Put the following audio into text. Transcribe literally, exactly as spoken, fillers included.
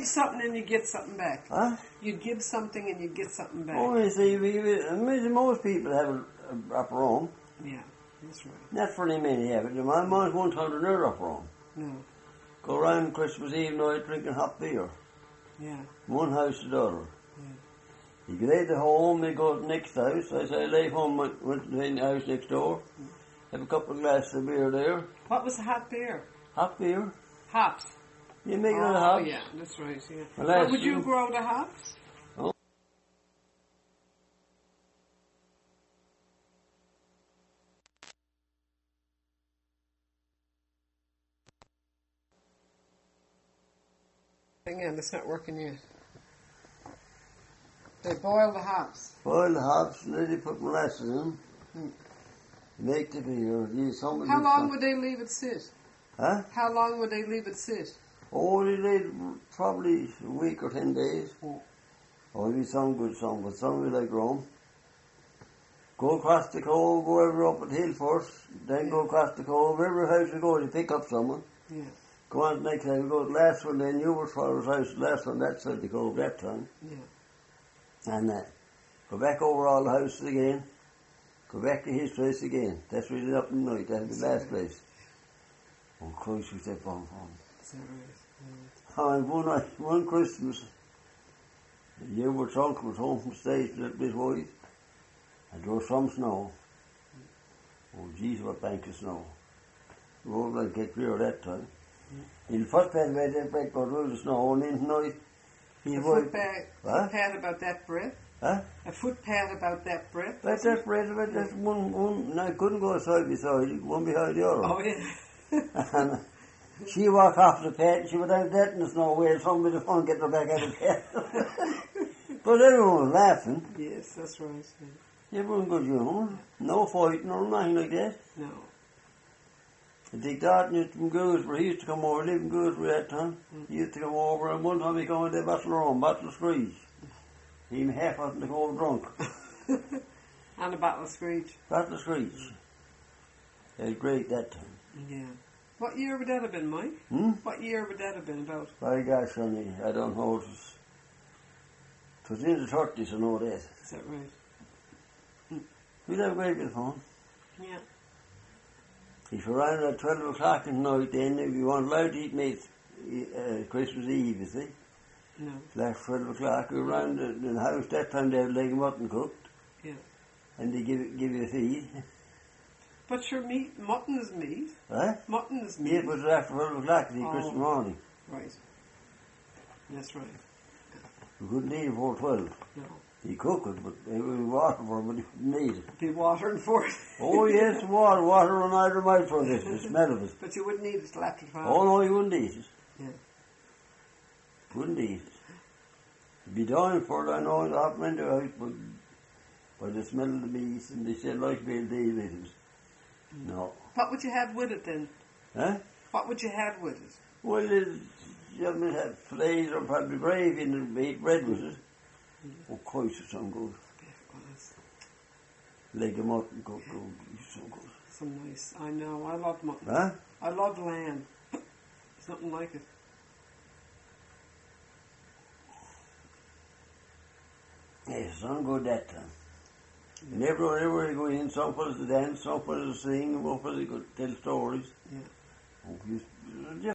give something and you get something back. Huh? You'd give something and you get something back. Oh, you see, we, we, I mean, most people have a, a upper room. Yeah, that's right. Not very many have it. My mom won't have another upper room. No. Go around Christmas Eve night drinking hot beer. Yeah. One house to the other. Yeah. You get out of home, you go to the next house. I say, I leave home, went, went to the house next door. Have a couple of glasses of beer there. What was the hot beer? Hot beer. Hops. You make it oh, out of hops. yeah, that's right, yeah. Well, but that's would you true. grow the hops? Oh. Again, it's not working yet. They boil the hops. Boil the hops, and then you put molasses in them. Hmm. Make the beer. You, somebody How long some, would they leave it sit? Huh? How long would they leave it sit? Oh, they leave probably a week or ten days. Oh. Oh, maybe some good, some, but some we like Rome. Go across the cove, go over up at the hill first, then yeah. go across the cove. Every house you go, you pick up someone. Yeah. Go on to the next house, go to the last one, then you were father's house, the last one, that side of the cove that time. Yeah. And uh, go back over all the houses again. Go back to his place again. That's where you up in the night. That's the last place. Oh, Christ, we said, bomb, bomb. Is that right? Oh, and one night, one Christmas, you were drunk, was home from the States, a little bit white, and there was some snow. Oh, jeez, what bank of snow. The road like get clear that time. Mm. In the first bed, we had that break got rid of the snow, and in the night, he a was. Footpath Huh? footpath about that breadth? Huh? A footpath about that breadth? That's that bread, about that one, one, no, I couldn't go side by side, one behind the other. Oh, yeah. And she walked off the pet, she went out dead in the snow where somebody would phone get her back out of the pet. But everyone was laughing. Yes, that's right. Yeah. Everyone good humour. No fighting or nothing like that. No. Dick Darton used to come Gooseberry, he used to come over, live in Gooseberry that time. Mm. He used to come over, and one time he came with a bottle of rum, bottle of screech. He half wasn't to go drunk. And a bottle of screech. Bottle of screech. It was great that time. Yeah. What year would that have been, Mike? Hmm? What year would that have been about? By gosh, honey, I don't know. It was, it was in the thirties, I know that. Is that right? Hmm. We'd have a great bit of fun. Yeah. If you're around at twelve o'clock at night, then if you weren't allowed to eat meat uh, Christmas Eve, you see. No. Like twelve o'clock, we were around the, the house that time, they had leg of mutton cooked. Yeah. And they give, give you a feed. But your meat, mutton is meat. Huh? Mutton is meat. Yeah, but it was after twelve o'clock, you see, Oh. Christmas morning. Right. That's right. We couldn't eat it before twelve. No. He cooked it, but it was water for it, but he couldn't eat it. Be watering for it. Oh yes, water, water on either mouth for this, the smell of it. But you wouldn't eat it till after twelve. Oh no, you wouldn't eat it. Yeah. Wouldn't eat it. You'd be dying for it, I know, the hot window house, but by the smell of the meat, and they said like to be able to eat it. No. What would you have with it then? Huh? What would you have with it? Well, it's, you might have fillets or probably gravy and eat bread with it. Oh, Christ, it's so good. Leg of mutton cooked, oh, it's so good. So nice. I know. I love mutton. Huh? I love lamb. There's nothing like it. Yes, it's so good that time. And everywhere, everywhere you go in, some fellas to dance, some fellas to sing, and one fellas could tell stories. Yeah. Oh, you,